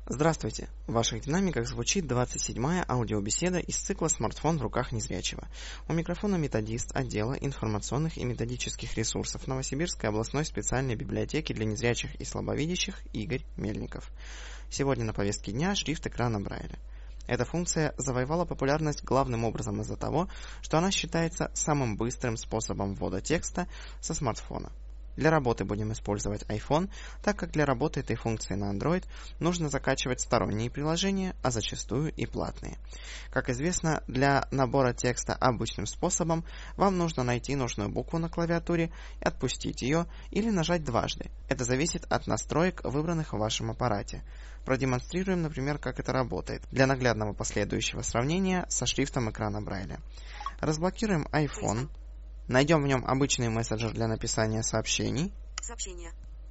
Здравствуйте! В ваших динамиках звучит 27-я аудиобеседа из цикла «Смартфон в руках незрячего». У микрофона методист отдела информационных и методических ресурсов Новосибирской областной специальной библиотеки для незрячих и слабовидящих Игорь Мельников. Сегодня на повестке дня шрифт экрана Брайля. Эта функция завоевала популярность главным образом из-за того, что она считается самым быстрым способом ввода текста со смартфона. Для работы будем использовать iPhone, так как для работы этой функции на Android нужно закачивать сторонние приложения, а зачастую и платные. Как известно, для набора текста обычным способом вам нужно найти нужную букву на клавиатуре, отпустить ее или нажать дважды. Это зависит от настроек, выбранных в вашем аппарате. Продемонстрируем, например, как это работает, для наглядного последующего сравнения со шрифтом экрана Брайля. Разблокируем iPhone. Найдем в нем обычный мессенджер для написания сообщений. Сообщение.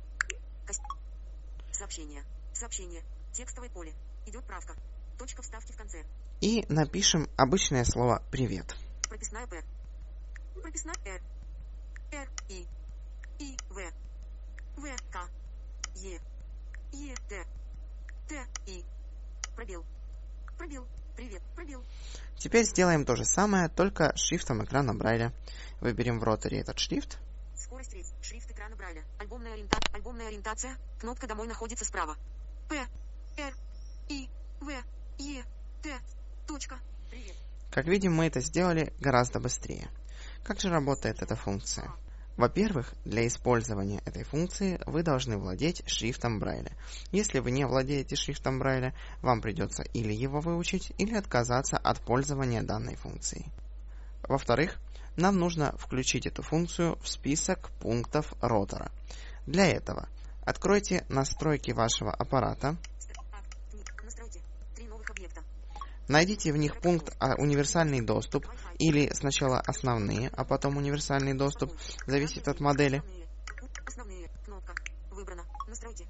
Сообщение. Текстовое поле. Идет правка. Точка вставки в конце. И напишем обычное слово «Привет». Прописная П. Прописная Р. Р. И. В. В. К. Е. Т. Т. И. Пробел. Привет. Пробел. Теперь сделаем то же самое, только шрифтом экрана Брайля. Выберем в роторе этот шрифт. Скорость речи. Шрифт экрана Брайля. Альбомная ориентация. Кнопка «Домой» находится справа. П. Р. И. В. Е. Т. Точка. Привет. Как видим, мы это сделали гораздо быстрее. Как же работает эта функция? Во-первых, для использования этой функции вы должны владеть шрифтом Брайля. Если вы не владеете шрифтом Брайля, вам придется или его выучить, или отказаться от пользования данной функцией. Во-вторых, нам нужно включить эту функцию в список пунктов ротора. Для этого откройте настройки вашего аппарата. Найдите в них пункт «Универсальный доступ» или сначала «Основные», а потом «Универсальный доступ». Зависит от модели. Основные. Кнопка. Выбрано. Настройте.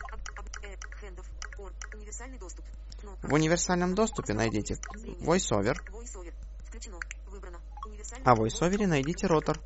Универсальный доступ. В универсальном доступе найдите VoiceOver, Включено. Выбрано. а в VoiceOver найдите ротор.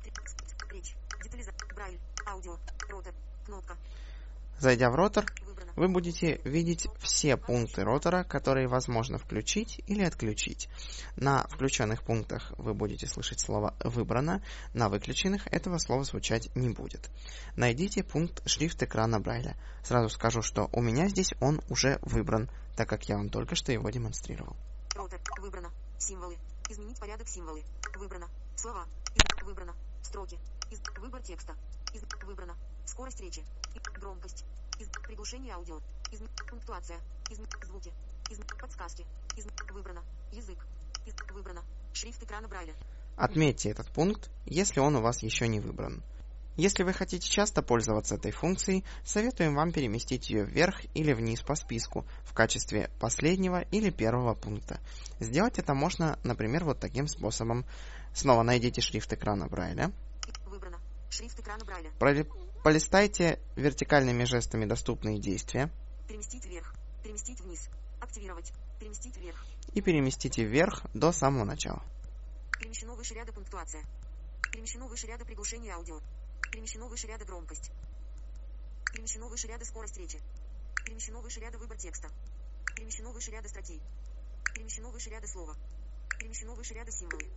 Брайль. Аудио. Ротор. Кнопка. Зайдя в ротор, вы будете видеть все пункты ротора, которые возможно включить или отключить. На включенных пунктах вы будете слышать слово «выбрано», на выключенных этого слова звучать не будет. Найдите пункт «Шрифт экрана Брайля». Сразу скажу, что у меня здесь он уже выбран, так как я вам только что его демонстрировал. Ротор. Выбрано. Символы. Изменить порядок символы. Выбрано. Слова. Выбрано. Строки. Выбор текста. Выбрано. Скорость речи. Громкость. Приглушение аудио. Пунктуация. Звуки. Подсказки. Выбрано. Язык. Выбрано. Шрифт экрана Брайля. Отметьте этот пункт, если он у вас еще не выбран. Если вы хотите часто пользоваться этой функцией, советуем вам переместить ее вверх или вниз по списку в качестве последнего или первого пункта. Сделать это можно, например, вот таким способом. Снова найдите шрифт экрана Брайля. Выбрано. Шрифт экрана Брайля. Полистайте вертикальными жестами доступные действия. Переместить вверх. Переместить вниз. Активировать. Переместить вверх. И переместите вверх до самого начала. Перемещено выше ряда пунктуация. Перемещено выше ряда приглушение аудио. Перемещено выше ряда громкость. Перемещено выше ряда скорость речи. Перемещено выше ряда выбор текста. Перемещено выше ряда статей. Перемещено выше ряда слова. Перемещено выше ряда символы.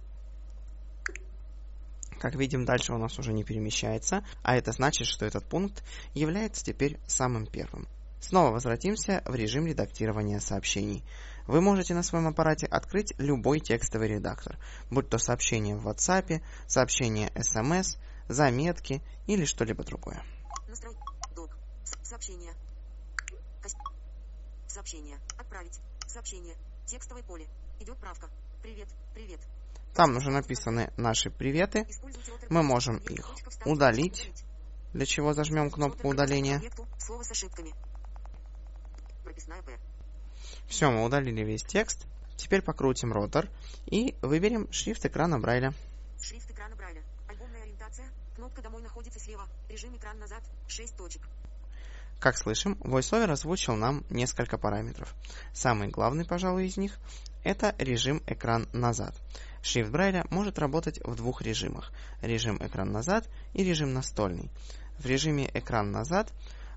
Как видим, дальше у нас уже не перемещается, а это значит, что этот пункт является теперь самым первым. Снова возвратимся в режим редактирования сообщений. Вы можете на своем аппарате открыть любой текстовый редактор, будь то сообщение в WhatsApp, сообщение SMS, заметки или что-либо другое. Настройки. Док. Сообщение. Сообщение. Отправить. Сообщение. Текстовое поле. Идет правка. Привет. Там уже написаны наши приветы. Мы можем их удалить, для чего зажмем кнопку удаления. Слово с ошибками. Прописная П. Все, мы удалили весь текст. Теперь покрутим ротор и выберем шрифт экрана Брайля. Шрифт экрана Брайля. Альбомная ориентация. Кнопка «Домой» находится слева. Режим экран назад. 6 точек. Как слышим, VoiceOver озвучил нам несколько параметров. Самый главный, пожалуй, из них – это режим экран назад. Шрифт Брайля может работать в двух режимах – режим экран назад и режим настольный. В режиме экран назад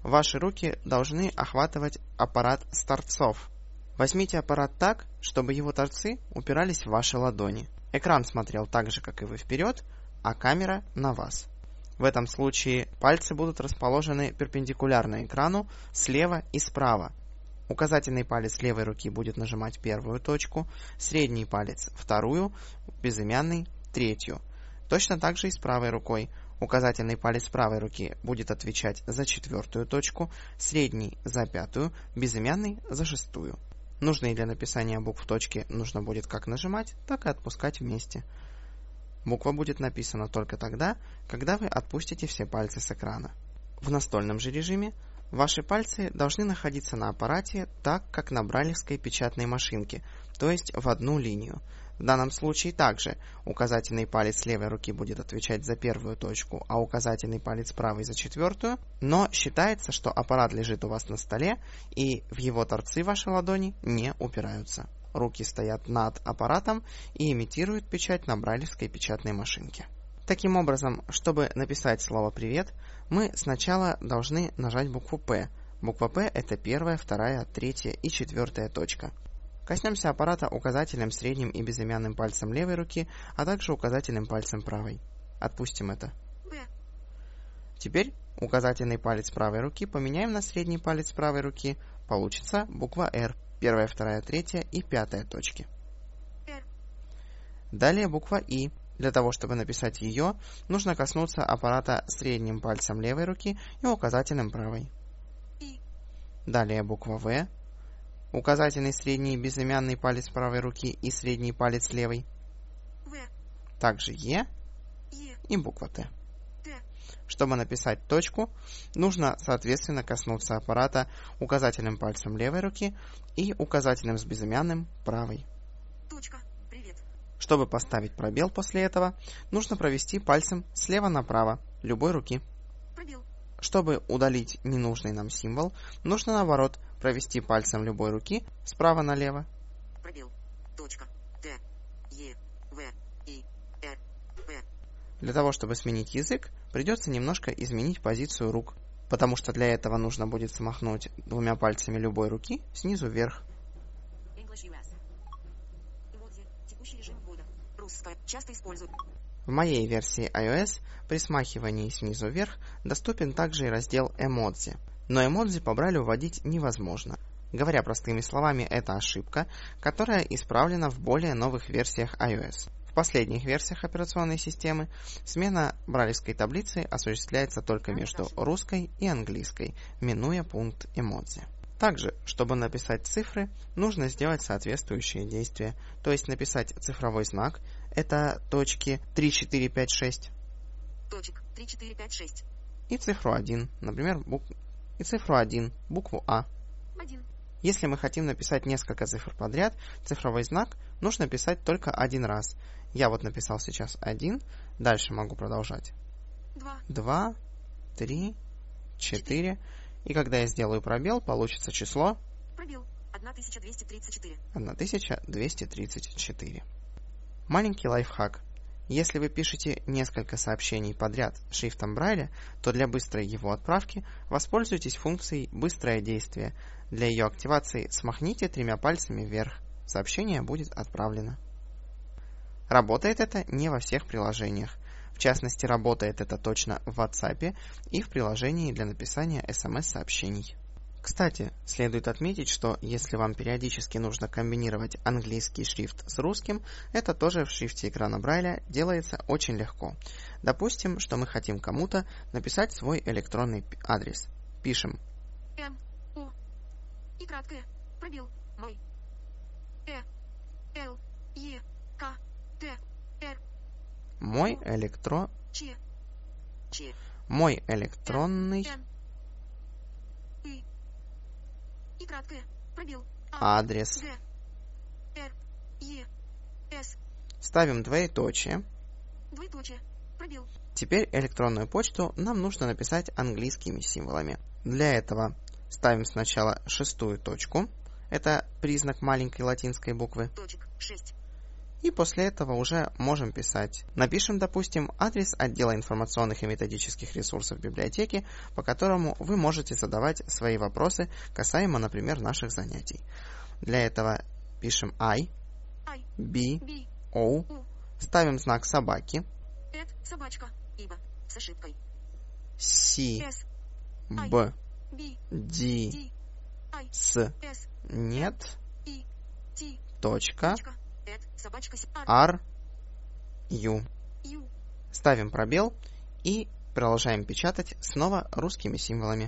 ваши руки должны охватывать аппарат с торцов. Возьмите аппарат так, чтобы его торцы упирались в ваши ладони. Экран смотрел так же, как и вы, вперед, а камера на вас. В этом случае пальцы будут расположены перпендикулярно экрану слева и справа. Указательный палец левой руки будет нажимать первую точку, средний палец – вторую, безымянный – третью. Точно так же и с правой рукой. Указательный палец правой руки будет отвечать за четвертую точку, средний – за пятую, безымянный – за шестую. Нужные для написания букв точки нужно будет как нажимать, так и отпускать вместе. Буква будет написана только тогда, когда вы отпустите все пальцы с экрана. В настольном же режиме ваши пальцы должны находиться на аппарате так, как на брайлевской печатной машинке, то есть в одну линию. В данном случае также указательный палец левой руки будет отвечать за первую точку, а указательный палец правой за четвертую, но считается, что аппарат лежит у вас на столе и в его торцы ваши ладони не упираются. Руки стоят над аппаратом и имитируют печать на брайлевской печатной машинке. Таким образом, чтобы написать слово «привет», мы сначала должны нажать букву «П». Буква «П» — это первая, вторая, третья и четвертая точка. Коснемся аппарата указательным, средним и безымянным пальцем левой руки, а также указательным пальцем правой. Отпустим это. Теперь указательный палец правой руки поменяем на средний палец правой руки. Получится буква «Р». Первая, вторая, третья и пятая точки. Далее буква «И». Для того, чтобы написать ее, нужно коснуться аппарата средним пальцем левой руки и указательным правой. Далее буква «В». Указательный, средний, безымянный палец правой руки и средний палец левой. Также «Е» и буква «Т». Чтобы написать точку, нужно соответственно коснуться аппарата указательным пальцем левой руки и указательным с безымянным правой. Точка. Привет. Чтобы поставить пробел после этого, нужно провести пальцем слева направо любой руки. Пробел. Чтобы удалить ненужный нам символ, нужно наоборот провести пальцем любой руки справа налево. Пробел. Точка. Т. Е. В. И. Р. П. Для того, чтобы сменить язык, придется немножко изменить позицию рук, потому что для этого нужно будет смахнуть двумя пальцами любой руки снизу вверх. English US. Эмодзи. Текущий режим ввода. Русская. Часто используют. В моей версии iOS при смахивании снизу вверх доступен также и раздел «Эмодзи». Но эмодзи по Брайлю вводить невозможно. Говоря простыми словами, это ошибка, которая исправлена в более новых версиях iOS. В последних версиях операционной системы смена брайлевской таблицы осуществляется только между русской и английской, минуя пункт эмодзи. Также, чтобы написать цифры, нужно сделать соответствующие действия, то есть написать цифровой знак, это точки 3, 4, 5, 6. Точек 3, 4, 5, 6. И цифру 1, например, цифру 1, букву А. 1. Если мы хотим написать несколько цифр подряд, цифровой знак нужно писать только один раз. Я вот написал сейчас 1, дальше могу продолжать. 2, 3, 4. И когда я сделаю пробел, получится число... Пробел. 1234. 1234. Маленький лайфхак. Если вы пишете несколько сообщений подряд шрифтом Брайля, то для быстрой его отправки воспользуйтесь функцией «Быстрое действие». Для ее активации смахните 3 пальцами вверх. Сообщение будет отправлено. Работает это не во всех приложениях. В частности, работает это точно в WhatsApp и в приложении для написания SMS-сообщений. Кстати, следует отметить, что если вам периодически нужно комбинировать английский шрифт с русским, это тоже в шрифте экрана Брайля делается очень легко. Допустим, что мы хотим кому-то написать свой электронный адрес. Пишем М-О и краткое, пробел, мой, Л-Е-К-Т-Р, мой электронный и краткое, пробел, адрес. Ставим двоеточие. Двоеточие, пробел. Теперь электронную почту нам нужно написать английскими символами. Для этого ставим сначала 6-ю точку. Это признак маленькой латинской буквы. Точек 6. И после этого уже можем писать. Напишем, допустим, адрес отдела информационных и методических ресурсов библиотеки, по которому вы можете задавать свои вопросы касаемо, например, наших занятий. Для этого пишем I, B, O, ставим знак собаки, собачка, ибо, с ошибкой, C, B, D, S, нет, точка, R, U. Ставим пробел и продолжаем печатать снова русскими символами.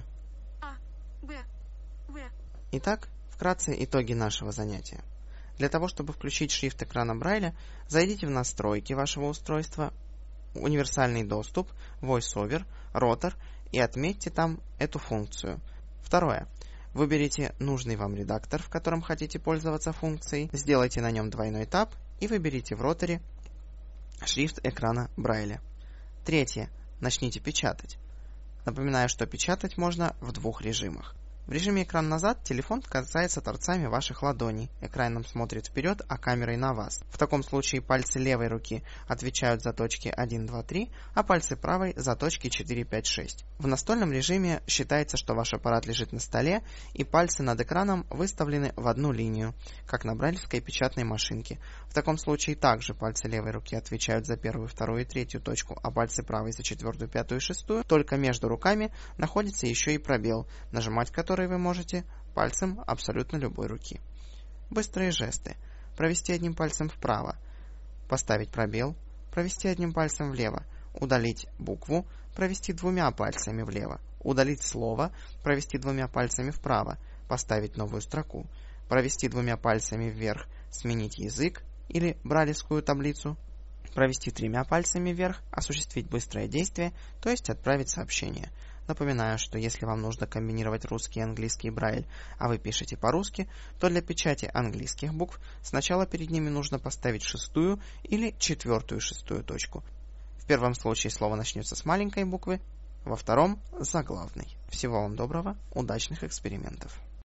Итак, вкратце итоги нашего занятия. Для того, чтобы включить шрифт экрана Брайля, зайдите в настройки вашего устройства, универсальный доступ, VoiceOver, Rotor и отметьте там эту функцию. Второе. Выберите нужный вам редактор, в котором хотите пользоваться функцией, сделайте на нем двойной тап и выберите в роторе шрифт экрана Брайля. Третье. Начните печатать. Напоминаю, что печатать можно в двух режимах. В режиме экран назад телефон касается торцами ваших ладоней, экраном смотрит вперед, а камерой на вас. В таком случае пальцы левой руки отвечают за точки 1, 2, 3, а пальцы правой за точки 4, 5, 6. В настольном режиме считается, что ваш аппарат лежит на столе, и пальцы над экраном выставлены в одну линию, как на брайлевской печатной машинке. В таком случае также пальцы левой руки отвечают за первую, вторую и третью точку, а пальцы правой за четвертую, пятую и шестую. Только между руками находится еще и пробел, нажимать который вы можете пальцем абсолютно любой руки. Быстрые жесты. Провести одним пальцем вправо, поставить пробел, провести одним пальцем влево, удалить букву, провести двумя пальцами влево, удалить слово, провести двумя пальцами вправо, поставить новую строку, провести двумя пальцами вверх, сменить язык или брайлевскую таблицу, провести тремя пальцами вверх, осуществить быстрое действие, то есть отправить сообщение. Напоминаю, что если вам нужно комбинировать русский и английский Брайль, а вы пишете по-русски, то для печати английских букв сначала перед ними нужно поставить шестую или четвертую шестую точку. В первом случае слово начнется с маленькой буквы, во втором – с заглавной. Всего вам доброго, удачных экспериментов!